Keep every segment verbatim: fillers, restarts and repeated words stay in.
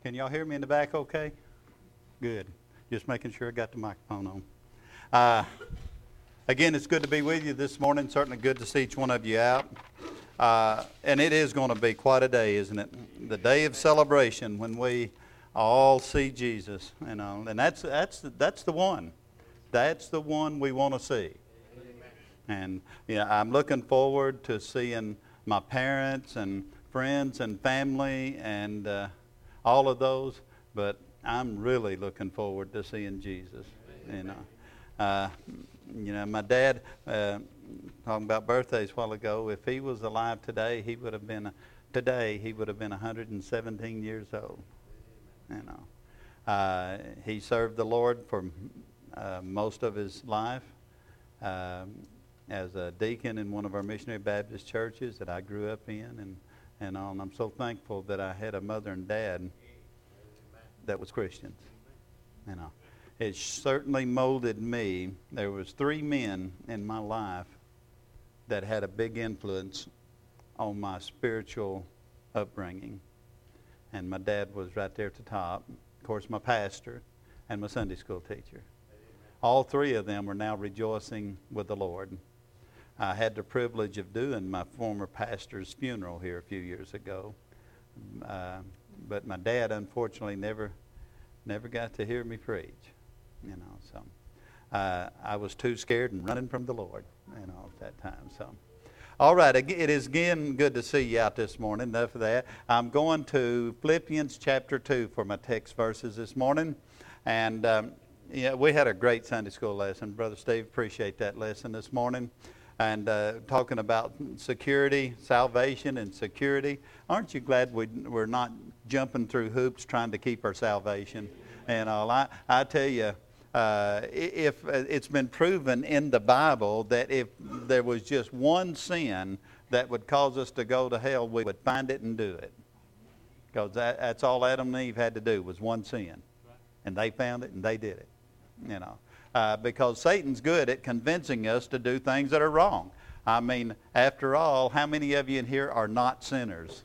Can y'all hear me in the back okay? Good. Just making sure I got the microphone on. Uh, again, it's good to be with you this morning. Certainly good to see each one of you out. Uh, and it is going to be quite a day, isn't it? The day of celebration when we all see Jesus. You know, and that's that's that's the one. That's the one we want to see. And yeah, I'm looking forward to seeing my parents and friends and family and uh, all of those. But I'm really looking forward to seeing Jesus. You know, uh, you know, my dad uh, talking about birthdays a while ago. If he was alive today, he would have been today. He would have been one hundred seventeen years old. You know, uh, he served the Lord for uh, most of his life. Um, as a deacon in one of our missionary Baptist churches that I grew up in, and, and all. And I'm so thankful that I had a mother and dad that was Christians. You know, it certainly molded me. There was three men in my life that had a big influence on my spiritual upbringing. And my dad was right there at the top. Of course, my pastor and my Sunday school teacher. All three of them are now rejoicing with the Lord. I had the privilege of doing my former pastor's funeral here a few years ago. Uh, but my dad, unfortunately, never never got to hear me preach. You know, so uh, I was too scared and running from the Lord, you know, at that time. So, all right, it is again good to see you out this morning. Enough of that. I'm going to Philippians chapter two for my text verses this morning. And um, yeah, we had a great Sunday school lesson. Brother Steve, appreciate that lesson this morning. And uh, talking about security, salvation and security. Aren't you glad we, we're not jumping through hoops trying to keep our salvation? And all, I, I tell you, uh, if uh, it's been proven in the Bible that if there was just one sin that would cause us to go to hell, we would find it and do it. Because that, that's all Adam and Eve had to do was one sin. And they found it and they did it, you know. Uh, because Satan's good at convincing us to do things that are wrong. I mean, after all, how many of you in here are not sinners?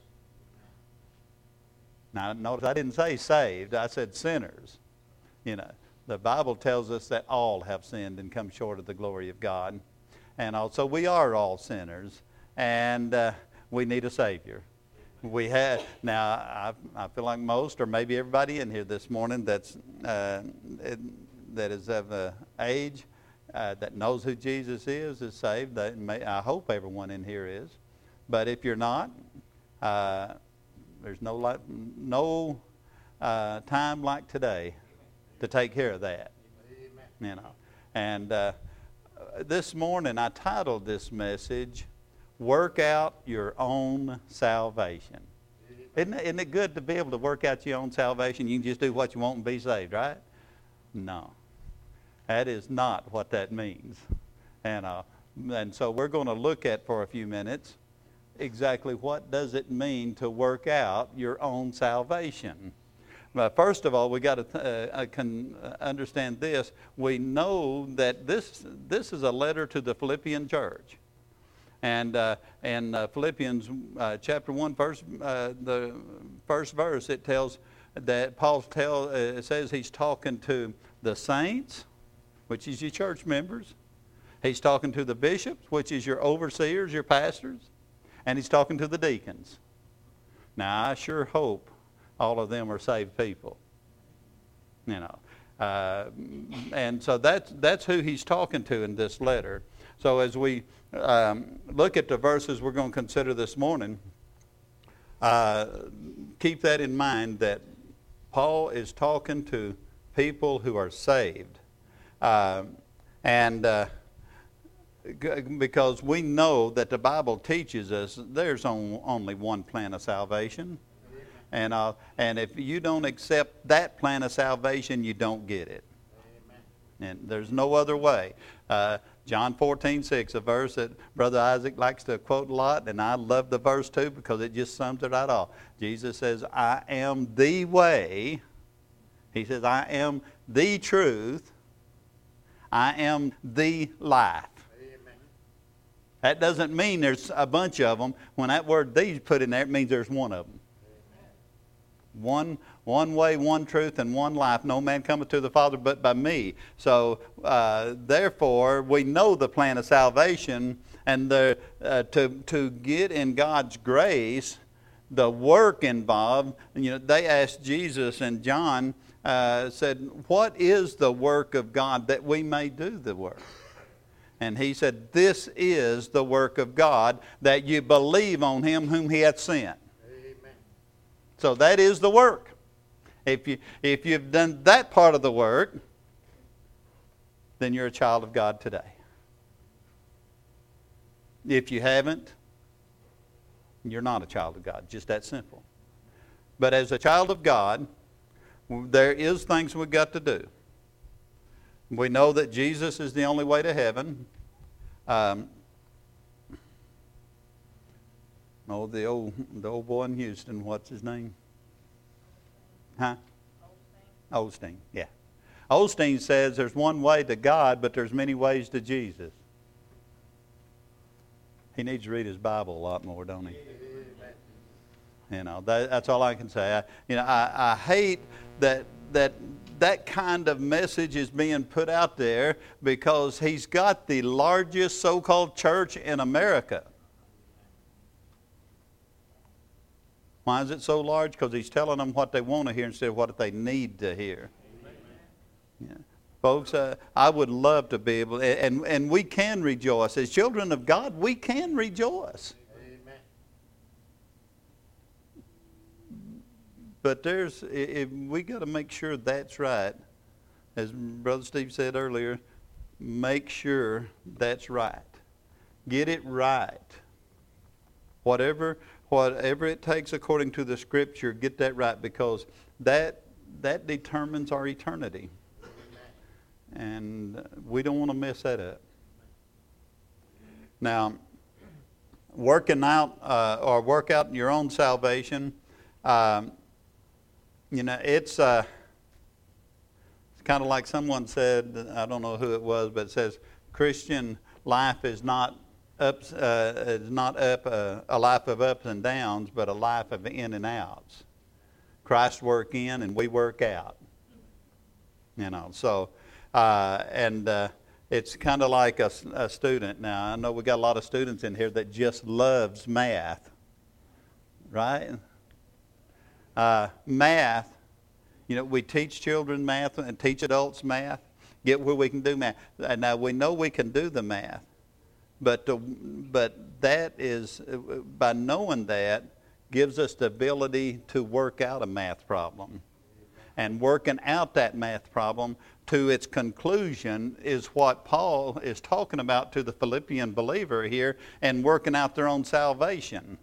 Now, notice I didn't say saved. I said sinners. You know, the Bible tells us that all have sinned and come short of the glory of God. And also, we are all sinners, and uh, we need a Savior. We had now. I, I feel like most, or maybe everybody in here this morning, that's uh, it, that is of uh, age, uh, that knows who Jesus is, is saved. That may, I hope everyone in here is. But if you're not, uh, there's no like, no uh, time like today to take care of that. Amen. You know, and uh, this morning I titled this message, "Work Out Your Own Salvation." Isn't it, isn't it good to be able to work out your own salvation? You can just do what you want and be saved, right? No. That is not what that means. And, uh, and so we're going to look at for a few minutes exactly what does it mean to work out your own salvation. But first of all, we got to uh, can understand this. We know that this this is a letter to the Philippian church. And uh, in uh, Philippians uh, chapter one, verse, uh, the first verse, it tells that Paul tell, uh, it says he's talking to the saints, which is your church members. He's talking to the bishops, which is your overseers, your pastors. And he's talking to the deacons. Now, I sure hope all of them are saved people. You know. Uh, and so that's, that's who he's talking to in this letter. So as we um, look at the verses we're going to consider this morning, uh, keep that in mind that Paul is talking to people who are saved. Uh, and uh, g- because we know that the Bible teaches us there's on, only one plan of salvation. And, uh, and if you don't accept that plan of salvation, you don't get it. And there's no other way. Uh, John fourteen six, a verse that Brother Isaac likes to quote a lot, and I love the verse too because it just sums it right off. Jesus says, I am the way. He says, I am the truth. I am the life. Amen. That doesn't mean there's a bunch of them. When that word "the" is put in there, it means there's one of them. One, one way, one truth, and one life. No man cometh to the Father but by me. So, uh, therefore, we know the plan of salvation, and the, uh, to, to get in God's grace, the work involved. You know, they asked Jesus, and John uh, said, what is the work of God that we may do the work? And he said, this is the work of God, that you believe on him whom he hath sent. Amen. So that is the work. If you, if you've done that part of the work, then you're a child of God today. If you haven't, you're not a child of God. Just that simple. But as a child of God, there is things we've got to do. We know that Jesus is the only way to heaven. Um, oh, the old the old boy in Houston, what's his name? Huh? Osteen. Osteen, yeah. Osteen says there's one way to God, but there's many ways to Jesus. He needs to read his Bible a lot more, don't he? You know, that, that's all I can say. I, you know, I, I hate that that that kind of message is being put out there, because he's got the largest so-called church in America. Why is it so large? Because he's telling them what they want to hear instead of what they need to hear. Yeah. Folks, uh, I would love to be able, and, and we can rejoice. As children of God, we can rejoice. Amen. But there's, if we got to make sure that's right. As Brother Steve said earlier, make sure that's right. Get it right. Whatever, whatever it takes according to the Scripture, get that right, because that that determines our eternity. And we don't want to mess that up. Now, working out uh, or work out your own salvation, um, you know, it's, uh, it's kind of like someone said, I don't know who it was, but it says, Christian life is not ups, uh, is not up uh, a life of ups and downs, but a life of in and outs. Christ work in and we work out. You know, so. Uh, and uh, it's kind of like a, a student. Now, I know we got a lot of students in here that just loves math, right? Uh, math, you know, we teach children math and teach adults math, get where we can do math. Now, we know we can do the math, but, to, but that is, by knowing that, gives us the ability to work out a math problem. And working out that math problem to its conclusion is what Paul is talking about to the Philippian believer here, and working out their own salvation.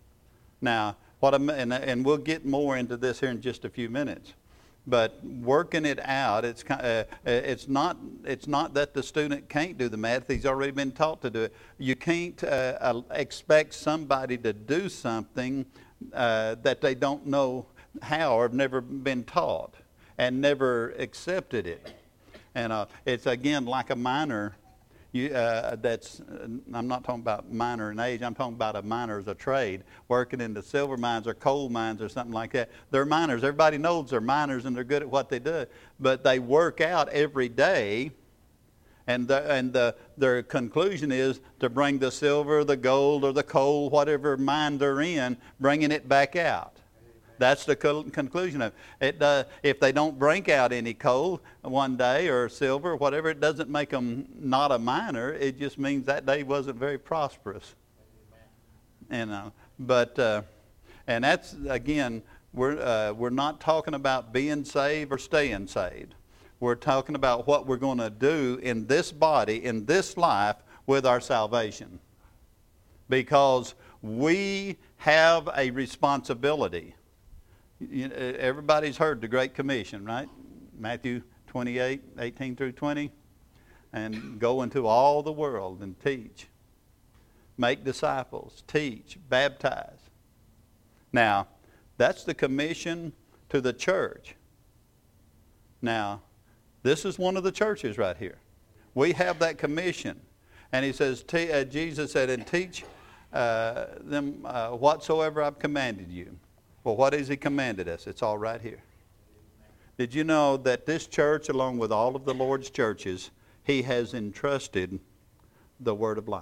Now, what I'm, and, and we'll get more into this here in just a few minutes. But working it out, it's uh, it's not it's not that the student can't do the math. He's already been taught to do it. You can't uh, expect somebody to do something uh, that they don't know how or have never been taught and never accepted it. And uh, it's, again, like a miner. You, uh, that's uh, I'm not talking about minor in age. I'm talking about a miner as a trade, working in the silver mines or coal mines or something like that. They're miners. Everybody knows they're miners and they're good at what they do. But they work out every day, and the, and the, their conclusion is to bring the silver, the gold, or the coal, whatever mine they're in, bringing it back out. That's the co- conclusion of it. Uh, if they don't bring out any coal one day or silver or whatever, it doesn't make them not a miner. It just means that day wasn't very prosperous. And uh, but uh, and that's, again, we're uh, we're not talking about being saved or staying saved. We're talking about what we're going to do in this body, in this life, with our salvation, because we have a responsibility. You know, everybody's heard the Great Commission, right? Matthew twenty-eight, eighteen through twenty. And go into all the world and teach. Make disciples, teach, baptize. Now, that's the commission to the church. Now, this is one of the churches right here. We have that commission. And he says, T- uh, Jesus said, and teach uh, them uh, whatsoever I've commanded you. Well, what has He commanded us? It's all right here. Did you know that this church, along with all of the Lord's churches, He has entrusted the word of life.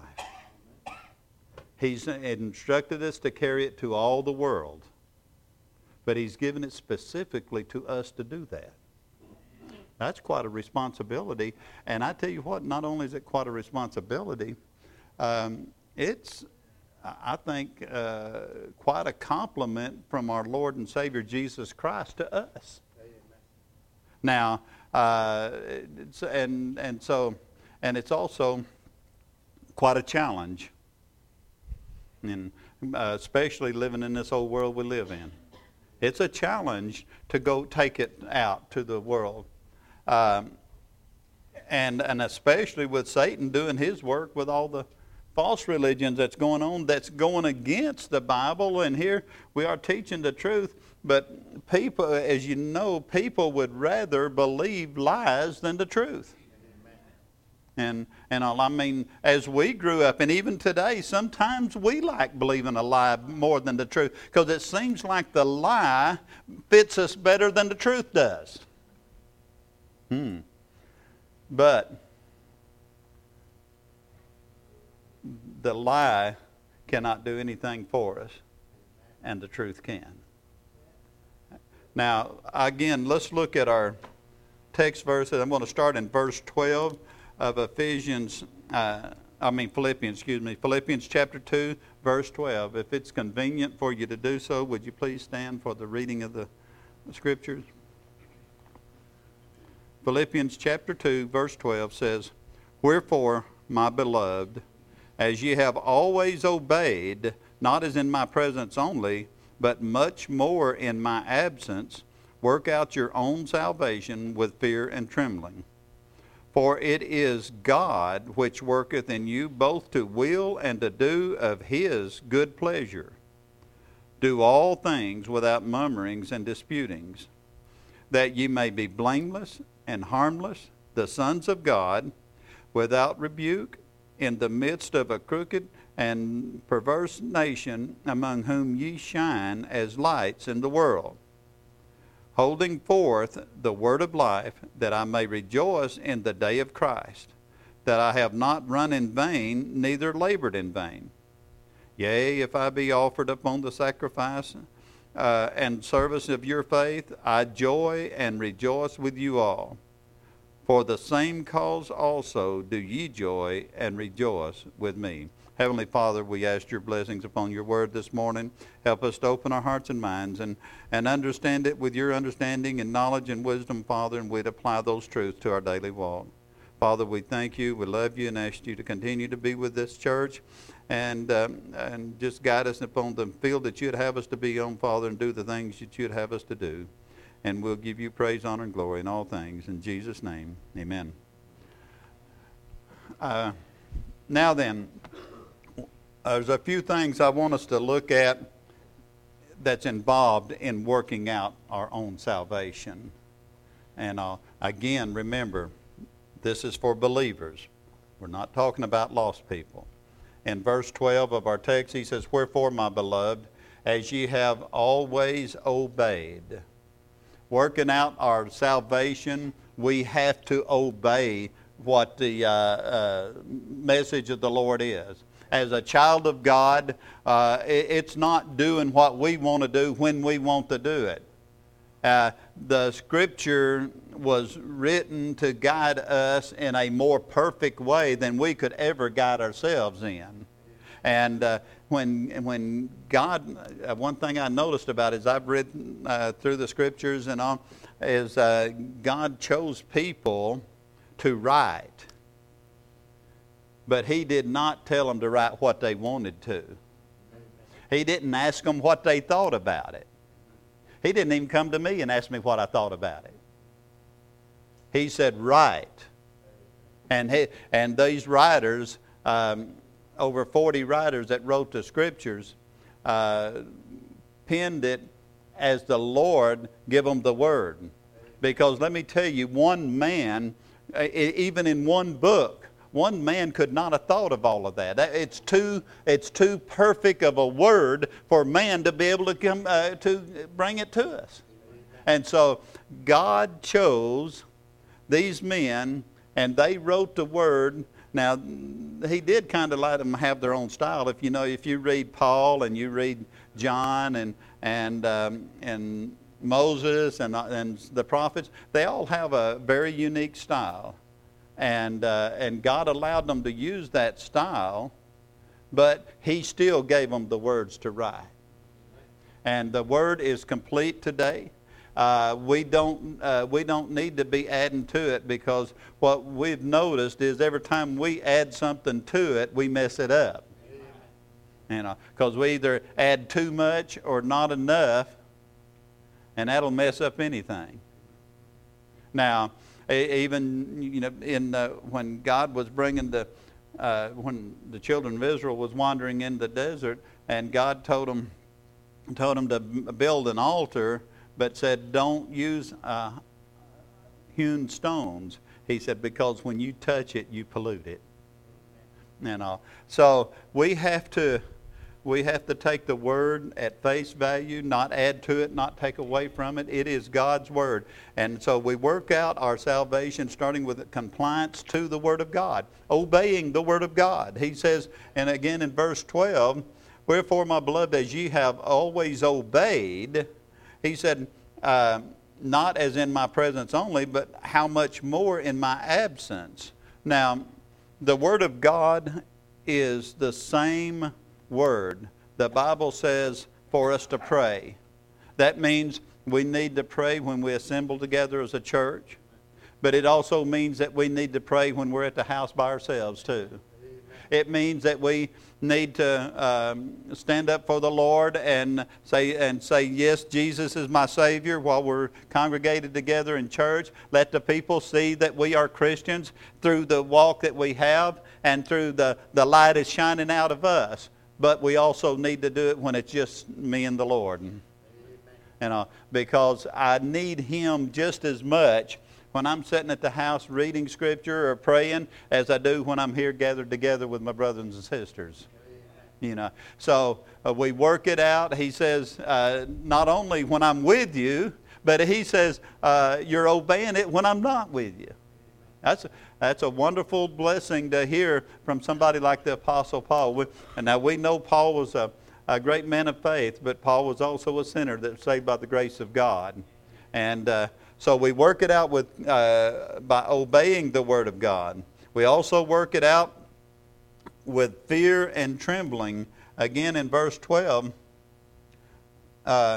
He's instructed us to carry it to all the world. But He's given it specifically to us to do that. That's quite a responsibility. And I tell you what, not only is it quite a responsibility, um, it's, I think, uh, quite a compliment from our Lord and Savior Jesus Christ to us. Now, uh, it's, and and so, and it's also quite a challenge, and uh, especially living in this old world we live in. It's a challenge to go take it out to the world, um, and and especially with Satan doing his work with all the false religions that's going on, that's going against the Bible. And here we are teaching the truth. But people, as you know, people would rather believe lies than the truth. And and I mean, as we grew up, and even today, sometimes we like believing a lie more than the truth, because it seems like the lie fits us better than the truth does. Hmm. But the lie cannot do anything for us, and the truth can. Now, again, let's look at our text verses. I'm going to start in verse twelve of Ephesians, uh, I mean Philippians, excuse me, Philippians chapter two, verse twelve. If it's convenient for you to do so, would you please stand for the reading of the, the Scriptures? Philippians chapter two, verse twelve says, "Wherefore, my beloved, as ye have always obeyed, not as in my presence only, but much more in my absence, work out your own salvation with fear and trembling. For it is God which worketh in you both to will and to do of His good pleasure. Do all things without murmurings and disputings, that ye may be blameless and harmless, the sons of God, without rebuke, in the midst of a crooked and perverse nation, among whom ye shine as lights in the world, holding forth the word of life, that I may rejoice in the day of Christ, that I have not run in vain, neither labored in vain. Yea, if I be offered upon the sacrifice uh, and service of your faith, I joy and rejoice with you all. For the same cause also do ye joy and rejoice with me." Heavenly Father, we ask your blessings upon your word this morning. Help us to open our hearts and minds and, and understand it with your understanding and knowledge and wisdom, Father, and we'd apply those truths to our daily walk. Father, we thank you, we love you, and ask you to continue to be with this church and um, and just guide us upon the field that you'd have us to be on, Father, and do the things that you'd have us to do. And we'll give you praise, honor, and glory in all things. In Jesus' name, amen. Uh, now then, there's a few things I want us to look at that's involved in working out our own salvation. And uh, again, remember, this is for believers. We're not talking about lost people. In verse twelve of our text, he says, "Wherefore, my beloved, as ye have always obeyed." Working out our salvation, we have to obey what the uh, uh, message of the Lord is. As a child of God, uh, it, it's not doing what we want to do when we want to do it. Uh, the Scripture was written to guide us in a more perfect way than we could ever guide ourselves in. And uh, when when God, uh, one thing I noticed about it is I've read uh, through the Scriptures and all, is uh, God chose people to write. But He did not tell them to write what they wanted to. He didn't ask them what they thought about it. He didn't even come to me and ask me what I thought about it. He said, write. And, he, and these writers, um, over forty writers that wrote the Scriptures, uh, penned it as the Lord give them the Word. Because let me tell you, one man, even in one book, one man could not have thought of all of that. It's too, it's too perfect of a word for man to be able to come uh, to bring it to us. And so God chose these men, and they wrote the word. Now, he did kind of let them have their own style. If you know, if you read Paul and you read John and and um, and Moses and and the prophets, they all have a very unique style, and uh, and God allowed them to use that style, but He still gave them the words to write. And the word is complete today. Uh, we don't uh, we don't need to be adding to it, because what we've noticed is every time we add something to it, we mess it up. You know, because we either add too much or not enough, and that'll mess up anything. Now, even you know, in uh, when God was bringing the uh, when the children of Israel was wandering in the desert, and God told them told them to build an altar, but said, don't use uh, hewn stones. He said, because when you touch it, you pollute it. You know, so we have to we have to take the word at face value, not add to it, not take away from it. It is God's word. And so we work out our salvation starting with compliance to the word of God, obeying the word of God. He says, and again in verse twelve, wherefore, my beloved, as ye have always obeyed, he said, uh, not as in my presence only, but how much more in my absence. Now, the Word of God is the same Word. The Bible says for us to pray. That means we need to pray when we assemble together as a church. But it also means that we need to pray when we're at the house by ourselves too. It means that we need to um, stand up for the Lord and say, and say, yes, Jesus is my Savior, while we're congregated together in church. Let the people see that we are Christians through the walk that we have and through the, the light is shining out of us. But we also need to do it when it's just me and the Lord. Amen. You know, because I need Him just as much when I'm sitting at the house reading Scripture or praying as I do when I'm here gathered together with my brothers and sisters. You know, so uh, we work it out. He says, uh, not only when I'm with you, but He says, uh, you're obeying it when I'm not with you. That's a, that's a wonderful blessing to hear from somebody like the Apostle Paul. We, and now we know Paul was a, a great man of faith, but Paul was also a sinner that was saved by the grace of God. And uh, so we work it out with uh, by obeying the Word of God. We also work it out with fear and trembling. Again in verse twelve, uh,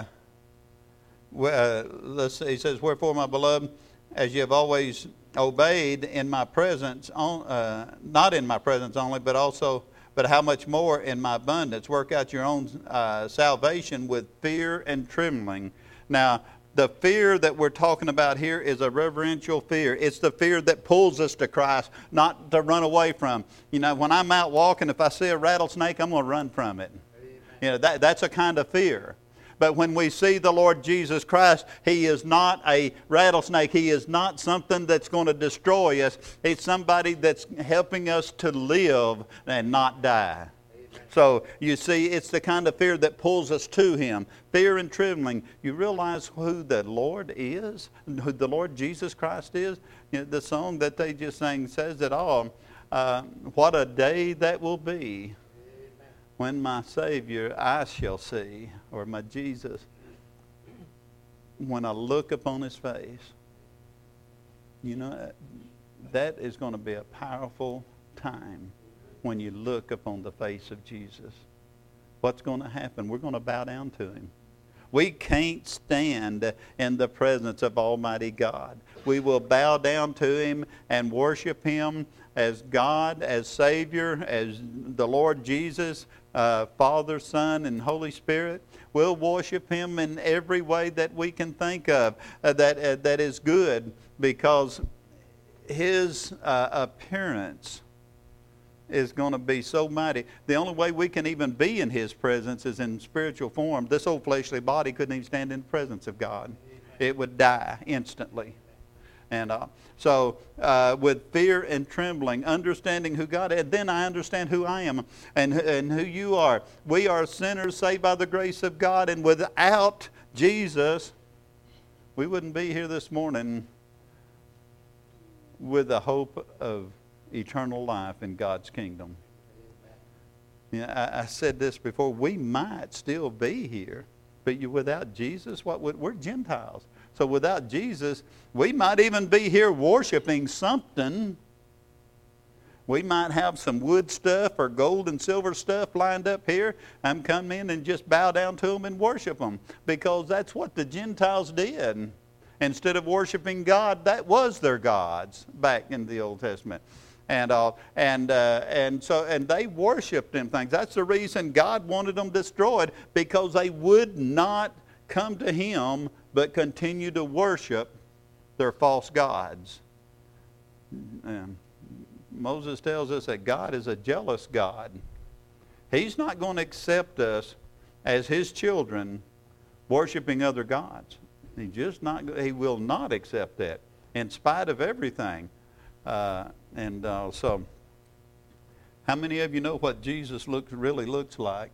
uh, let's see, he says, wherefore, my beloved, as you have always obeyed in my presence, on, uh, not in my presence only, but also, but how much more in my abundance. Work out your own uh, salvation with fear and trembling. Now, the fear that we're talking about here is a reverential fear. It's the fear that pulls us to Christ, not to run away from. You know, when I'm out walking, if I see a rattlesnake, I'm going to run from it. Amen. You know, that, that's a kind of fear. But when we see the Lord Jesus Christ, He is not a rattlesnake. He is not something that's going to destroy us. He's somebody that's helping us to live and not die. So, you see, it's the kind of fear that pulls us to Him. Fear and trembling. You realize who the Lord is? Who the Lord Jesus Christ is? You know, the song that they just sang says it all. Uh, what a day that will be when my Savior I shall see, or my Jesus, when I look upon His face. You know, that is going to be a powerful time. When you look upon the face of Jesus, what's going to happen? We're going to bow down to Him. We can't stand in the presence of Almighty God. We will bow down to Him and worship Him as God, as Savior, as the Lord Jesus, uh, Father, Son, and Holy Spirit. We'll worship Him in every way that we can think of uh, that uh, that is good, because His uh, appearance is going to be so mighty. The only way we can even be in His presence is in spiritual form. This old fleshly body couldn't even stand in the presence of God. Amen. It would die instantly. And uh, so uh, with fear and trembling, understanding who God is, then I understand who I am and, and who you are. We are sinners saved by the grace of God, and without Jesus, we wouldn't be here this morning with the hope of eternal life in God's kingdom. Yeah, I, I said this before. We might still be here, but you, without Jesus, what would, we're Gentiles. So without Jesus, we might even be here worshiping something. We might have some wood stuff or gold and silver stuff lined up here. I'm coming in and just bow down to them and worship them, because that's what the Gentiles did. Instead of worshiping God, that was their gods back in the Old Testament. And uh, and uh, and so and they worshipped them things. That's the reason God wanted them destroyed, because they would not come to Him but continue to worship their false gods. And Moses tells us that God is a jealous God. He's not going to accept us as His children worshiping other gods. He just not. He will not accept that, in spite of everything. Uh, and uh, so, how many of you know what Jesus looks really looks like?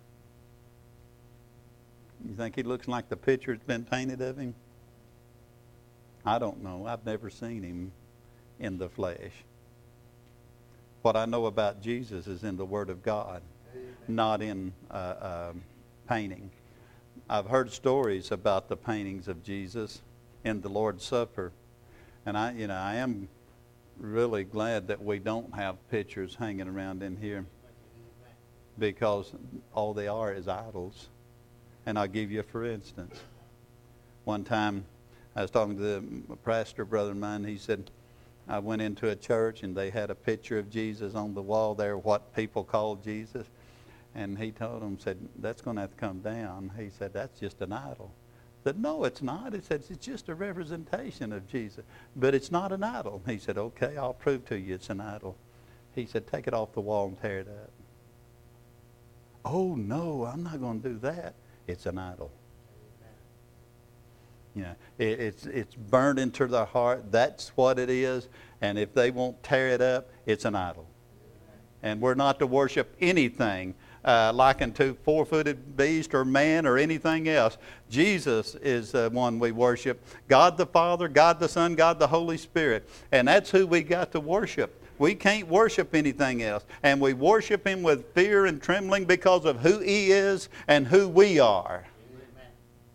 You think He looks like the picture that's been painted of Him? I don't know. I've never seen Him in the flesh. What I know about Jesus is in the Word of God, Amen. Not in uh, uh, painting. I've heard stories about the paintings of Jesus in the Lord's Supper, and I, you know, I am really glad that we don't have pictures hanging around in here, because all they are is idols. And I'll give you, for instance, one time I was talking to a pastor brother of mine. He said, I went into a church and they had a picture of Jesus on the wall there, what people call Jesus. And he told them, said, that's going to have to come down. He said, that's just an idol. I said, no, it's not. He said, it's just a representation of Jesus. But it's not an idol. He said, okay, I'll prove to you it's an idol. He said, take it off the wall and tear it up. Oh, no, I'm not going to do that. It's an idol. You know, it, it's, it's burned into their heart. That's what it is. And if they won't tear it up, it's an idol. And we're not to worship anything Uh, likened to four-footed beast or man or anything else. Jesus is the one we worship. God the Father, God the Son, God the Holy Spirit. And that's who we got to worship. We can't worship anything else. And we worship Him with fear and trembling because of who He is and who we are. Amen.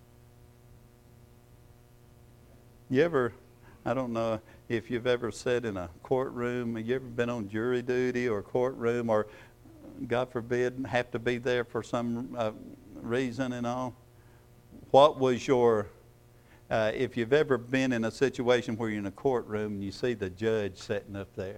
You ever, I don't know if you've ever sat in a courtroom, have you ever been on jury duty or courtroom, or God forbid, have to be there for some uh, reason and all. What was your, uh, if you've ever been in a situation where you're in a courtroom and you see the judge sitting up there,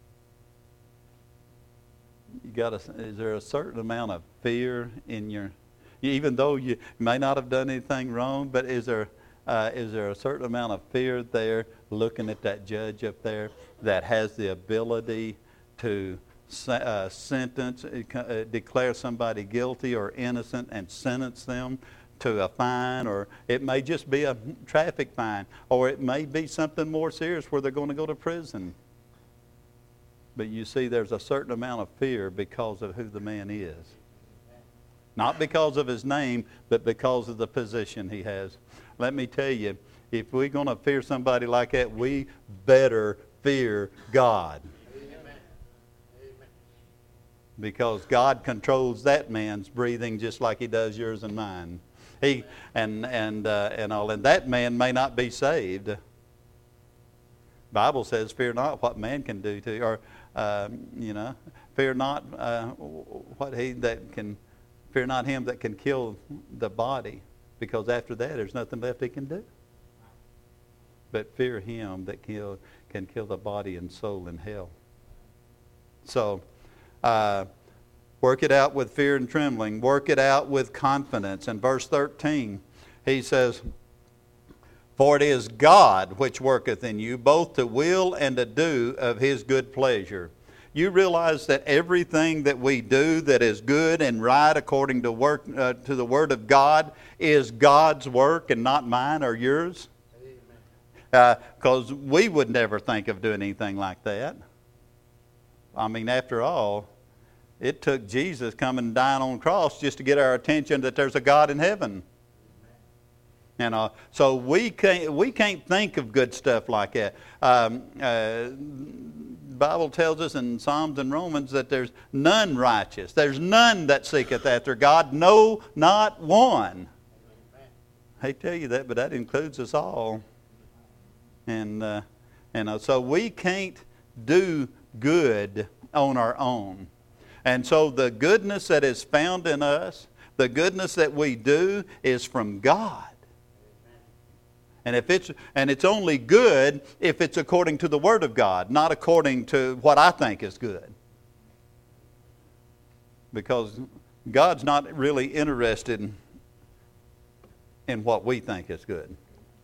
you got a, is there a certain amount of fear in your, even though you may not have done anything wrong, but is there, uh, is there a certain amount of fear there looking at that judge up there that has the ability to Uh, sentence, uh, declare somebody guilty or innocent and sentence them to a fine, or it may just be a traffic fine, or it may be something more serious where they're going to go to prison. But you see, there's a certain amount of fear because of who the man is. Not because of his name, but because of the position he has. Let me tell you, if we're going to fear somebody like that, we better fear God. Because God controls that man's breathing just like He does yours and mine. He and and uh, and all, and that man may not be saved. Bible says, "Fear not what man can do to you," or um, you know, fear not uh, what he that can, fear not him that can kill the body, because after that there's nothing left he can do. But fear Him that kill can kill the body and soul in hell. So. Uh, work it out with fear and trembling. Work it out with confidence. In verse thirteen, he says, for it is God which worketh in you, both to will and to do of His good pleasure. You realize that everything that we do that is good and right according to work uh, to the Word of God is God's work and not mine or yours? Amen. Because uh, we would never think of doing anything like that. I mean, after all, it took Jesus coming and dying on the cross just to get our attention that there's a God in heaven. You know, so we can't we can't think of good stuff like that. Um, uh, Bible tells us in Psalms and Romans that there's none righteous. There's none that seeketh after God. No, not one. I hate to tell you that, but that includes us all. And uh, and uh, so we can't do good on our own. And so the goodness that is found in us, the goodness that we do, is from God. And if it's and it's only good if it's according to the Word of God, not according to what I think is good. Because God's not really interested in, in what we think is good.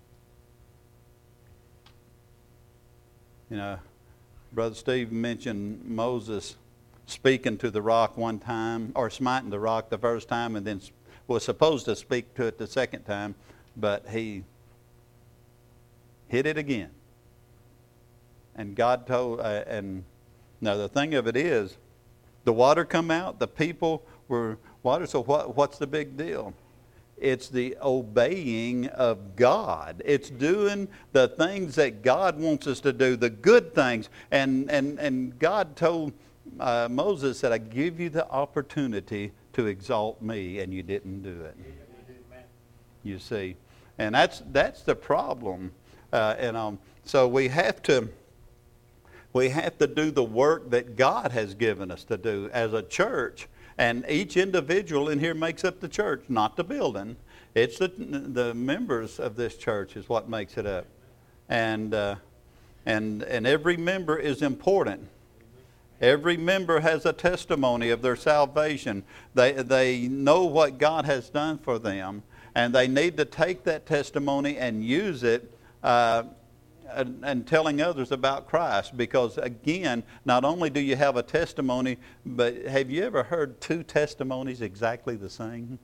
You know, Brother Steve mentioned Moses speaking to the rock one time, or smiting the rock the first time, and then was supposed to speak to it the second time, but he hit it again. And God told, uh, and now the thing of it is, the water come out, the people were water, so what, what's the big deal? It's the obeying of God. It's doing the things that God wants us to do, the good things. And, and, and God told uh, Moses that I give you the opportunity to exalt me, and you didn't do it. You see. And that's that's the problem. Uh, and um, so we have to we have to do the work that God has given us to do as a church. And each individual in here makes up the church, not the building. It's the the members of this church is what makes it up. And uh, and and every member is important. Every member has a testimony of their salvation. They they know what God has done for them, and they need to take that testimony and use it. Uh, and, and telling others about Christ, because again, not only do you have a testimony, but have you ever heard two testimonies exactly the same?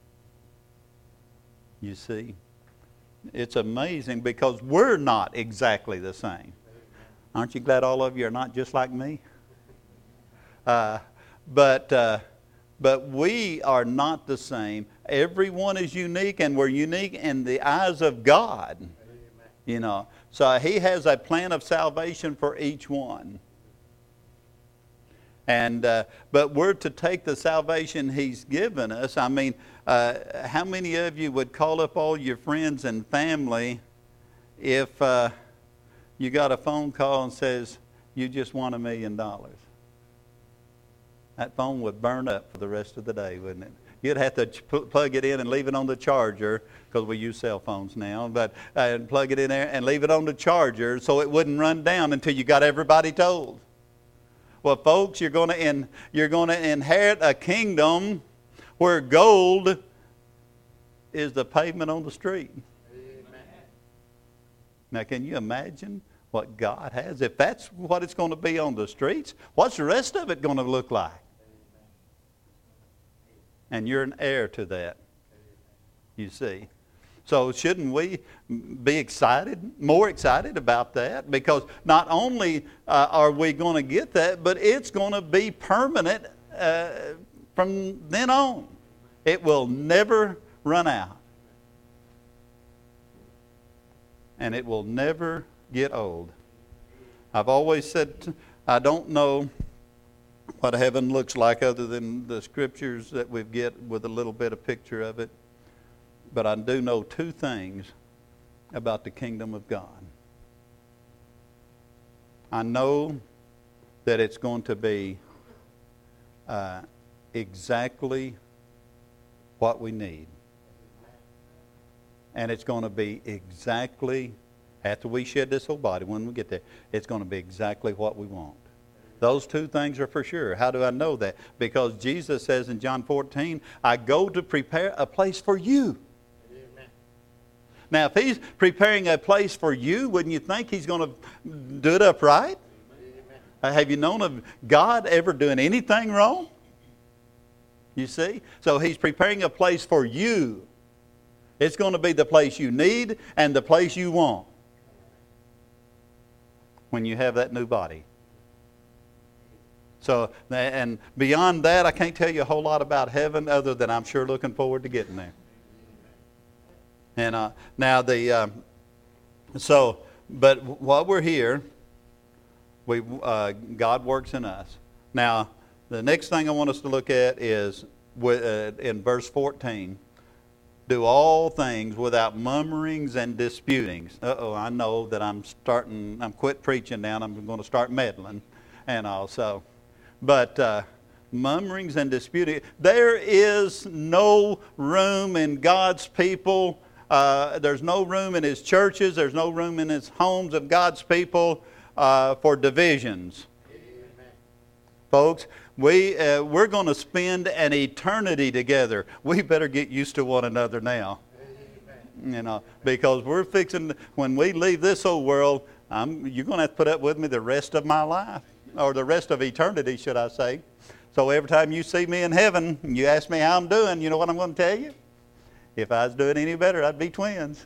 You see, it's amazing because we're not exactly the same. Aren't you glad all of you are not just like me? Uh, but uh, but we are not the same. Everyone is unique, and we're unique in the eyes of God. You know, so He has a plan of salvation for each one. And uh, but we're to take the salvation He's given us. I mean, uh, how many of you would call up all your friends and family if uh, you got a phone call and says you just won a million dollars? That phone would burn up for the rest of the day, wouldn't it? You'd have to plug it in and leave it on the charger, because we use cell phones now, but uh, and plug it in there and leave it on the charger so it wouldn't run down until you got everybody told. Well, folks, you're going to in, you're going to inherit a kingdom where gold is the pavement on the street. Amen. Now, can you imagine what God has? If that's what it's going to be on the streets, what's the rest of it going to look like? And you're an heir to that, you see. So shouldn't we be excited, more excited about that? Because not only uh, are we going to get that, but it's going to be permanent uh, from then on. It will never run out. And it will never get old. I've always said, I don't know what heaven looks like other than the scriptures that we get with a little bit of picture of it. But I do know two things about the kingdom of God. I know that it's going to be uh, exactly what we need. And it's going to be exactly, after we shed this whole body, when we get there, it's going to be exactly what we want. Those two things are for sure. How do I know that? Because Jesus says in John fourteen, I go to prepare a place for you. Amen. Now, if He's preparing a place for you, wouldn't you think He's going to do it upright? Uh, have you known of God ever doing anything wrong? You see? So He's preparing a place for you. It's going to be the place you need and the place you want. when you have that new body. So, and beyond that, I can't tell you a whole lot about heaven other than I'm sure looking forward to getting there. And uh, now the, um, so, but while we're here, we uh, God works in us. Now, the next thing I want us to look at is uh, in verse fourteen. Do all things without murmurings and disputings. Uh-oh, I know that I'm starting, I'm quit preaching now and I'm going to start meddling and also. But uh, murmurings and disputing. There is no room in God's people. Uh, there's no room in His churches. There's no room in His homes of God's people uh, for divisions. Amen. Folks, we, uh, we're going to spend an eternity together. We better get used to one another now. Amen. You know, because we're fixing, when we leave this old world, I'm, you're going to have to put up with me the rest of my life. Or the rest of eternity, should I say. So every time you see me in heaven and you ask me how I'm doing, you know what I'm going to tell you? If I was doing any better, I'd be twins.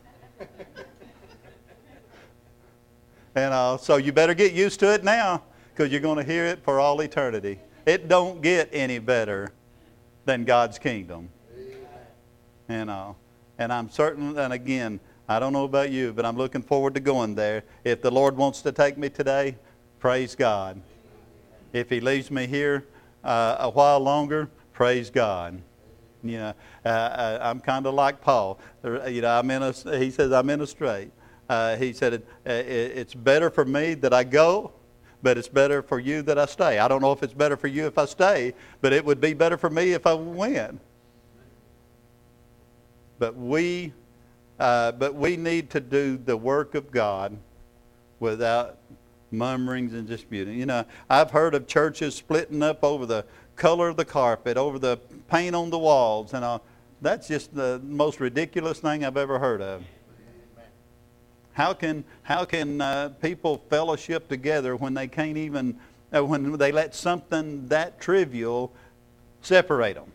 And uh, so you better get used to it now, because you're going to hear it for all eternity. It don't get any better than God's kingdom. And, uh, and I'm certain, and again, I don't know about you, but I'm looking forward to going there. If the Lord wants to take me today, praise God. If He leaves me here uh, a while longer, praise God. You know, uh, I'm kind of like Paul. You know, I'm in a. He says I'm in a strait. Uh, he said it, it, it's better for me that I go, but it's better for you that I stay. I don't know if it's better for you if I stay, but it would be better for me if I went. But we, uh, but we need to do the work of God without murmurings and disputing. You know, I've heard of churches splitting up over the color of the carpet, over the paint on the walls, and all. That's just the most ridiculous thing I've ever heard of. How can how can uh, people fellowship together when they can't even uh, when they let something that trivial separate them?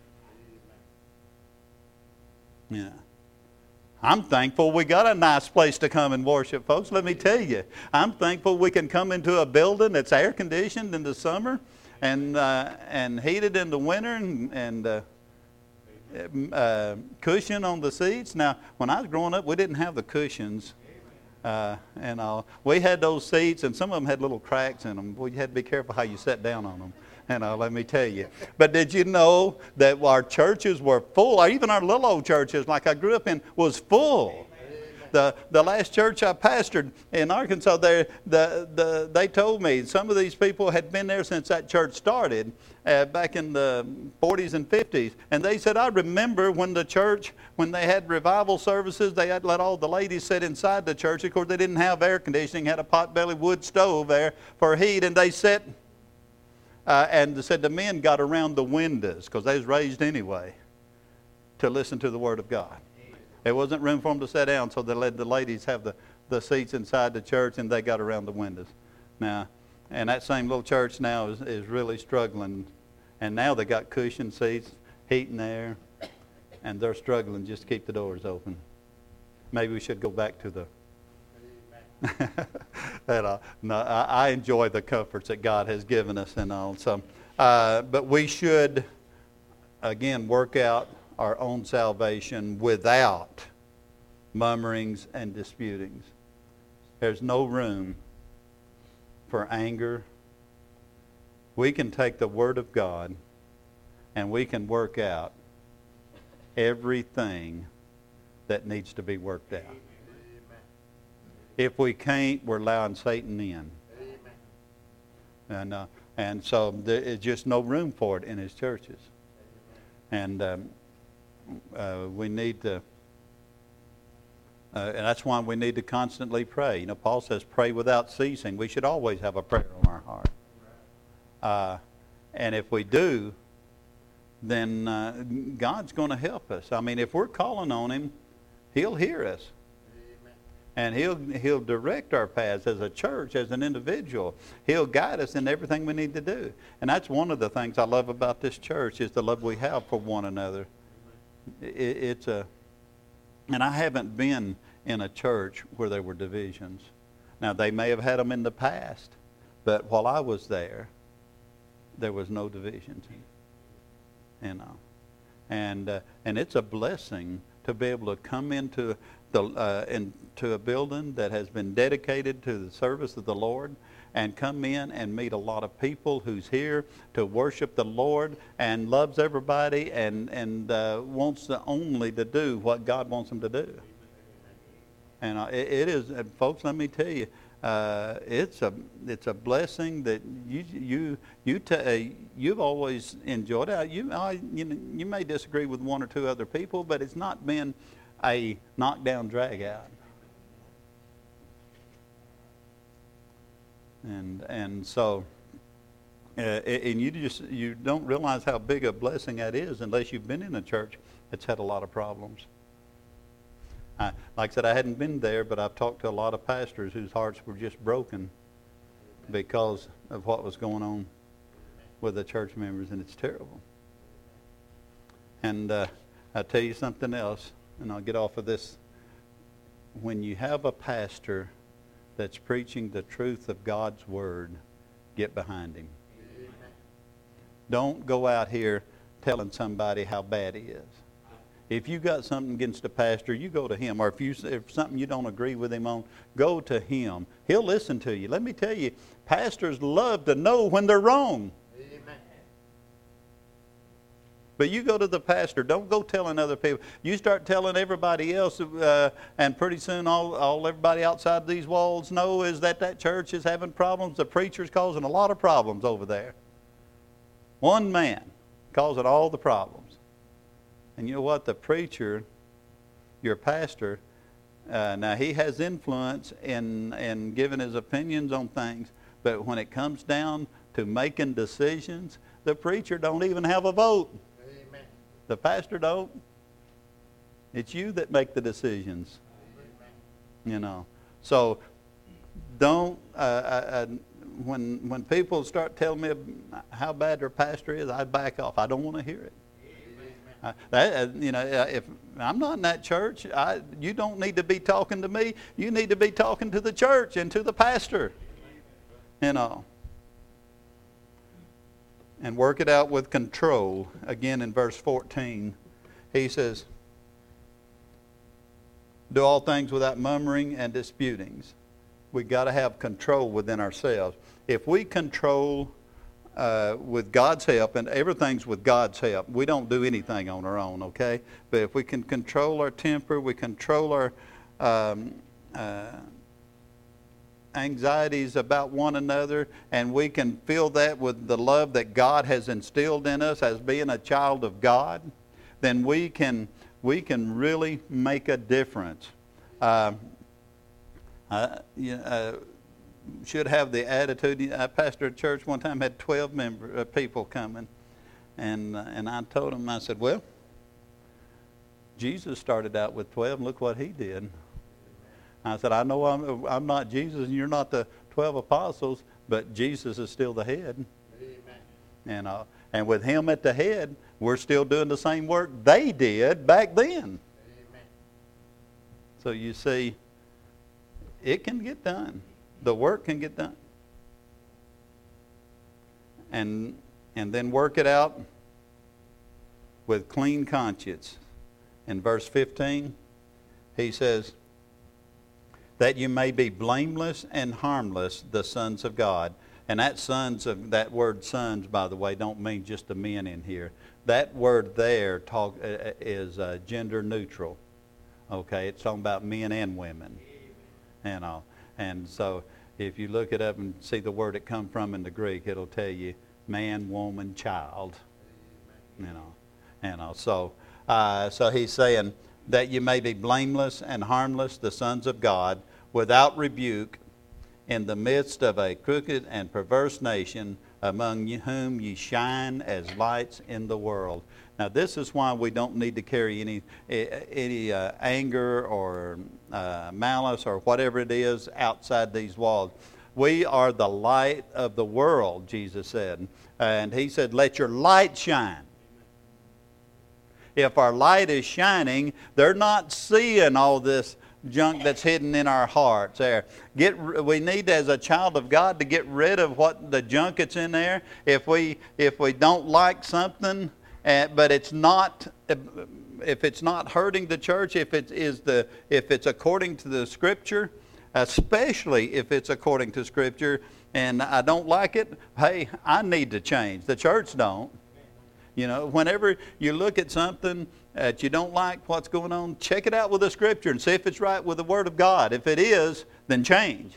Yeah. I'm thankful we got a nice place to come and worship, folks. Let me tell you, I'm thankful we can come into a building that's air conditioned in the summer and uh, and heated in the winter and, and uh, uh, cushion on the seats. Now, when I was growing up, we didn't have the cushions. Uh, and all. We had those seats, and some of them had little cracks in them. Well, you had to be careful how you sat down on them. And uh, let me tell you. But did you know that our churches were full, or even our little old churches, like I grew up in, was full? The the last church I pastored in Arkansas, there, the, the, they told me some of these people had been there since that church started uh, back in the forties and fifties. And they said, I remember when the church, when they had revival services, they had let all the ladies sit inside the church. Of course, they didn't have air conditioning, had a potbelly wood stove there for heat, and they sat, uh, and they said the men got around the windows, because they was raised anyway, to listen to the Word of God. There wasn't room for them to sit down, so they let the ladies have the, the seats inside the church, and they got around the windows. Now, and that same little church now is, is really struggling. And now they got cushioned seats, heat and air, and they're struggling just to keep the doors open. Maybe we should go back to the... and, uh, no, I, I enjoy the comforts that God has given us and all. So, uh, but we should, again, work out our own salvation without murmurings and disputings. There's no room for anger. We can take the Word of God and we can work out everything that needs to be worked out. If we can't, we're allowing Satan in. And, uh, and so there's just no room for it in his churches. And um, Uh, we need to, uh, and that's why we need to constantly pray. You know, Paul says, pray without ceasing. We should always have a prayer on our heart. Uh, and if we do, then uh, God's going to help us. I mean, if we're calling on Him, He'll hear us. Amen. And He'll He'll direct our paths as a church, as an individual. He'll guide us in everything we need to do. And that's one of the things I love about this church, is the love we have for one another. It, it's a, and I haven't been in a church where there were divisions. Now, they may have had them in the past, but while I was there, there was no divisions. You know, and uh, and it's a blessing to be able to come into the uh, into a building that has been dedicated to the service of the Lord, and come in and meet a lot of people who's here to worship the Lord and loves everybody and and uh, wants to only to do what God wants them to do. And uh, it, it is, uh, folks. Let me tell you, uh, it's a it's a blessing that you you you t- uh, you've always enjoyed it. You I, you know, you may disagree with one or two other people, but it's not been a knockdown drag out. And and so, uh, and you just you don't realize how big a blessing that is unless you've been in a church that's had a lot of problems. I, like I said, I hadn't been there, but I've talked to a lot of pastors whose hearts were just broken because of what was going on with the church members, and it's terrible. And uh, I'll tell you something else, and I'll get off of this. When you have a pastor that's preaching the truth of God's Word, get behind him. Amen. Don't go out here telling somebody how bad he is. If you got something against a pastor, you go to him. Or if you if something you don't agree with him on, go to him. He'll listen to you. Let me tell you, pastors love to know when they're wrong. Amen. But you go to the pastor. Don't go telling other people. You start telling everybody else, uh, and pretty soon all, all everybody outside these walls know is that that church is having problems. The preacher's causing a lot of problems over there. One man causing all the problems. And you know what? The preacher, your pastor, uh, now he has influence in, in giving his opinions on things, but when it comes down to making decisions, the preacher don't even have a vote. Amen. The pastor don't. It's you that make the decisions. Amen. You know. So don't, uh, uh, when, when people start telling me how bad their pastor is, I back off. I don't want to hear it. Uh, that, uh, you know, uh, if I'm not in that church, I, you don't need to be talking to me. You need to be talking to the church and to the pastor. You know. And work it out with control. Again, in verse fourteen, he says, do all things without murmuring and disputings. We've got to have control within ourselves. If we control Uh, with God's help, and everything's with God's help. We don't do anything on our own, okay? But if we can control our temper, we control our um, uh, anxieties about one another, and we can fill that with the love that God has instilled in us as being a child of God, then we can we can really make a difference. Uh, uh, you know, uh, should have the attitude. I pastored a church one time, had twelve member, uh, people coming. And uh, and I told them, I said, well, Jesus started out with twelve, and look what he did. I said, I know I'm, I'm not Jesus, and you're not the twelve apostles, but Jesus is still the head. Amen. And, uh, and with him at the head, we're still doing the same work they did back then. Amen. So you see, it can get done. The work can get done. And and then work it out with clean conscience. In verse fifteen, he says, that you may be blameless and harmless, the sons of God. And that sons of that word sons, by the way, don't mean just the men in here. That word there talk uh, is uh, gender neutral. Okay, it's talking about men and women. You know. And so if you look it up and see the word it come from in the Greek, it'll tell you man, woman, child. You know, you know. So, uh, so he's saying that you may be blameless and harmless, the sons of God, without rebuke, in the midst of a crooked and perverse nation, among whom ye shine as lights in the world. Now, this is why we don't need to carry any any uh, anger or uh, malice or whatever it is outside these walls. We are the light of the world, Jesus said. And he said, let your light shine. If our light is shining, they're not seeing all this junk that's hidden in our hearts there. Get, we need, as a child of God, to get rid of what the junk that's in there. If we if we don't like something, uh, but it's not, if it's not hurting the church, if it is the if it's according to the Scripture, especially if it's according to Scripture, and I don't like it, hey, I need to change. The church don't. You know, whenever you look at something that you don't like what's going on, check it out with the Scripture and see if it's right with the Word of God. If it is, then change.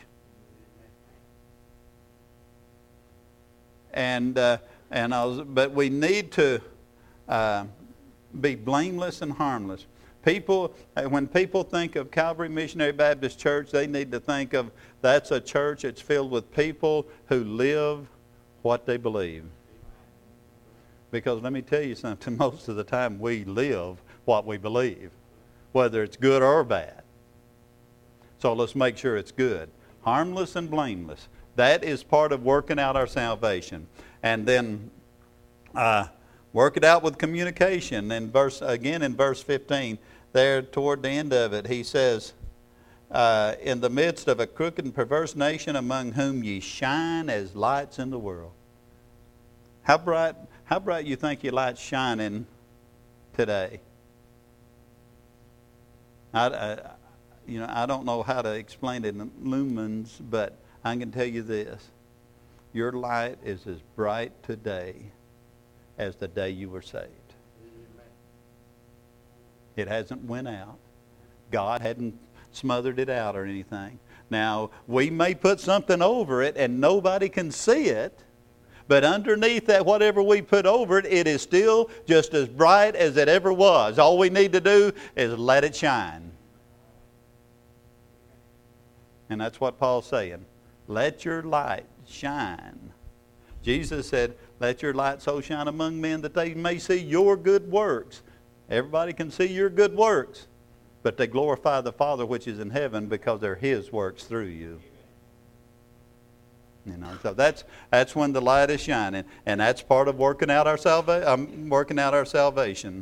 And uh, and I was, but we need to uh, be blameless and harmless. People, when people think of Calvary Missionary Baptist Church, they need to think of that's a church that's filled with people who live what they believe. Because let me tell you something, most of the time we live what we believe, whether it's good or bad. So let's make sure it's good. Harmless and blameless. That is part of working out our salvation. And then uh, work it out with communication. And verse again in verse fifteen, there toward the end of it, he says, uh, in the midst of a crooked and perverse nation among whom ye shine as lights in the world. How bright... How bright you think your light's shining today? I, I, you know, I don't know how to explain it in lumens, but I can tell you this. Your light is as bright today as the day you were saved. It hasn't went out. God hadn't smothered it out or anything. Now, we may put something over it and nobody can see it, but underneath that, whatever we put over it, it is still just as bright as it ever was. All we need to do is let it shine. And that's what Paul's saying. Let your light shine. Jesus said, let your light so shine among men that they may see your good works. Everybody can see your good works, but they glorify the Father which is in heaven because they're His works through you. You know, so that's that's when the light is shining, and that's part of working out our salva- um, working out our salvation.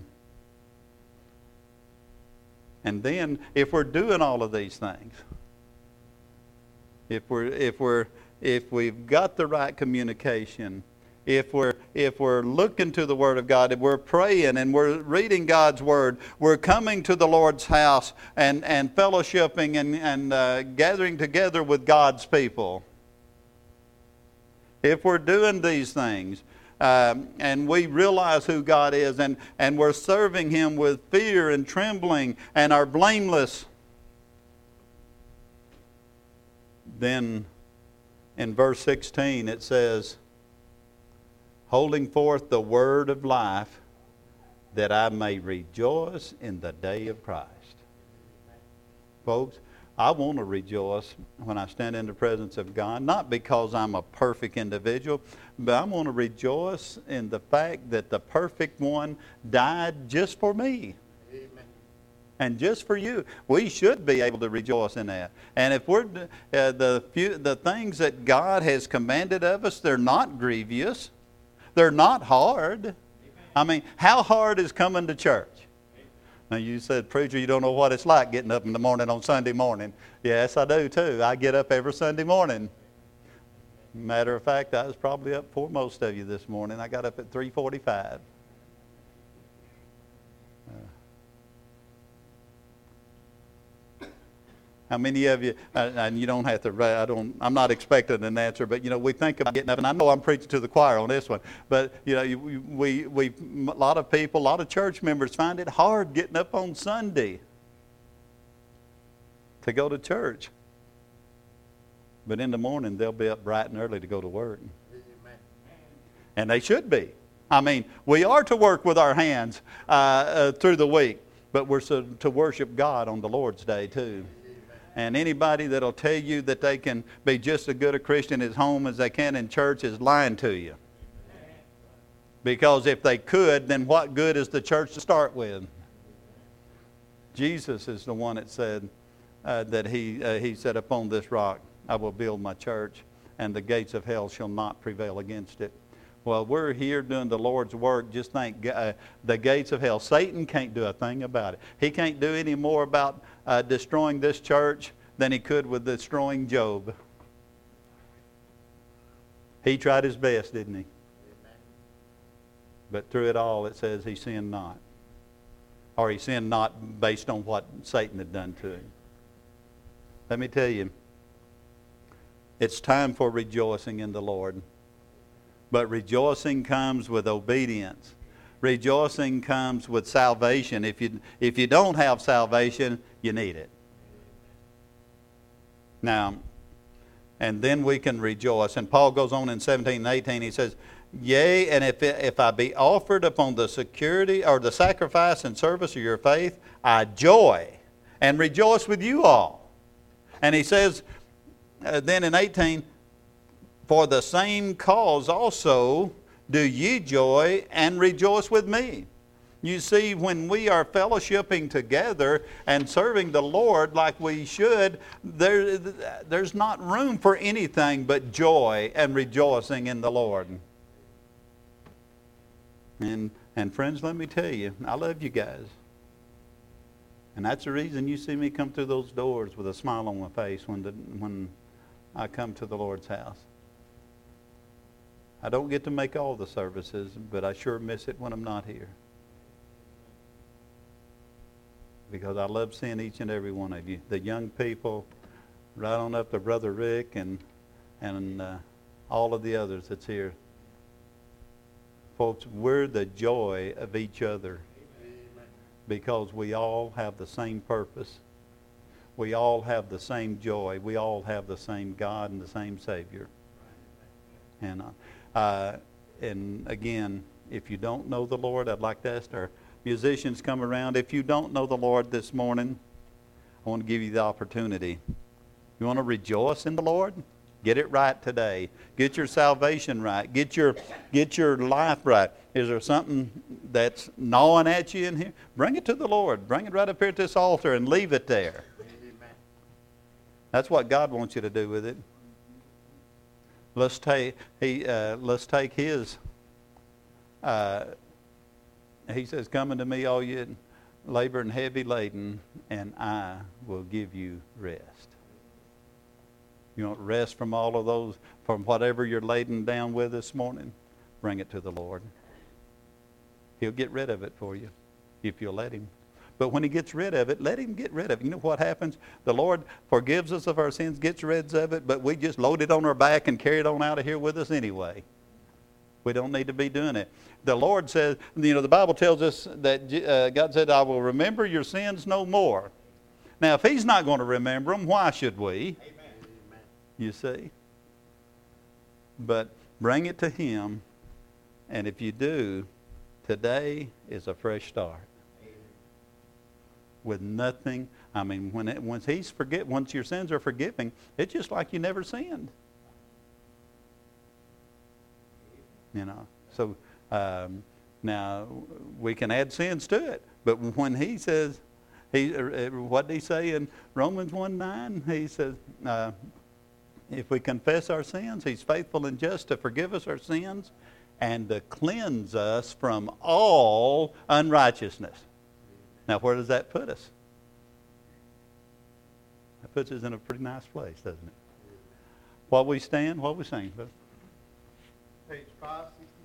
And then, if we're doing all of these things, if we're if we're if we've got the right communication, if we're if we're looking to the Word of God, if we're praying and we're reading God's Word, we're coming to the Lord's house and and fellowshipping and and uh, gathering together with God's people. If we're doing these things um, and we realize who God is and, and we're serving Him with fear and trembling and are blameless, then in verse sixteen it says, holding forth the word of life, that I may rejoice in the day of Christ. Folks, I want to rejoice when I stand in the presence of God, not because I'm a perfect individual, but I want to rejoice in the fact that the perfect one died just for me. Amen. And just for you. We should be able to rejoice in that. And if we're uh, the few, the things that God has commanded of us, they're not grievous. They're not hard. Amen. I mean, how hard is coming to church? Now you said, preacher, you don't know what it's like getting up in the morning on Sunday morning. Yes, I do too. I get up every Sunday morning. Matter of fact, I was probably up before most of you this morning. I got up at three forty-five. How many of you, and you don't have to, I don't, I'm not expecting an answer, but, you know, we think about getting up, and I know I'm preaching to the choir on this one, but, you know, we, we, a lot of people, a lot of church members find it hard getting up on Sunday to go to church. But in the morning, they'll be up bright and early to go to work. And they should be. I mean, we are to work with our hands uh, uh, through the week, but we're so, to worship God on the Lord's Day, too. And anybody that'll tell you that they can be just as good a Christian at home as they can in church is lying to you. Because if they could, then what good is the church to start with? Jesus is the one that said uh, that he, uh, he said, upon this rock I will build my church, and the gates of hell shall not prevail against it. Well, we're here doing the Lord's work. Just think, uh, the gates of hell. Satan can't do a thing about it. He can't do any more about uh, destroying this church than he could with destroying Job. He tried his best, didn't he? But through it all, it says he sinned not. Or he sinned not based on what Satan had done to him. Let me tell you, it's time for rejoicing in the Lord. But rejoicing comes with obedience. Rejoicing comes with salvation. If you, if you don't have salvation, you need it. Now, and then we can rejoice. And Paul goes on in seventeen and eighteen, he says, yea, and if, if I be offered upon the security or the sacrifice and service of your faith, I joy and rejoice with you all. And he says uh, then in eighteen, for the same cause also do ye joy and rejoice with me. You see, when we are fellowshipping together and serving the Lord like we should, there, there's not room for anything but joy and rejoicing in the Lord. And, and friends, let me tell you, I love you guys. And that's the reason you see me come through those doors with a smile on my face when, the, when I come to the Lord's house. I don't get to make all the services, but I sure miss it when I'm not here. Because I love seeing each and every one of you. The young people, right on up to Brother Rick and, and uh, all of the others that's here. Folks, we're the joy of each other. Amen. Because we all have the same purpose. We all have the same joy. We all have the same God and the same Savior. And, uh, uh, and again, if you don't know the Lord, I'd like to ask our musicians come around. If you don't know the Lord this morning, I want to give you the opportunity. You want to rejoice in the Lord? Get it right today. Get your salvation right. Get your get your life right. Is there something that's gnawing at you in here? Bring it to the Lord. Bring it right up here at this altar and leave it there. Amen. That's what God wants you to do with it. Let's take he uh, let's take His. Uh, he says, "Come unto me, all you labor and heavy laden, and I will give you rest." You want rest from all of those, from whatever you're laden down with this morning? Bring it to the Lord. He'll get rid of it for you if you'll let Him. But when He gets rid of it, let Him get rid of it. You know what happens? The Lord forgives us of our sins, gets rid of it, but we just load it on our back and carry it on out of here with us anyway. We don't need to be doing it. The Lord says, you know, the Bible tells us that uh, God said, "I will remember your sins no more." Now, if He's not going to remember them, why should we? Amen. You see? But bring it to Him, and if you do, today is a fresh start. Amen. With nothing, I mean, when it, once He's forget, once your sins are forgiven, it's just like you never sinned. You know, so um, now we can add sins to it, but when He says, He, what did He say in Romans one nine? He says, uh, if we confess our sins, He's faithful and just to forgive us our sins and to cleanse us from all unrighteousness. Now, where does that put us? That puts us in a pretty nice place, doesn't it? While we stand, while we sing. Page five sixty.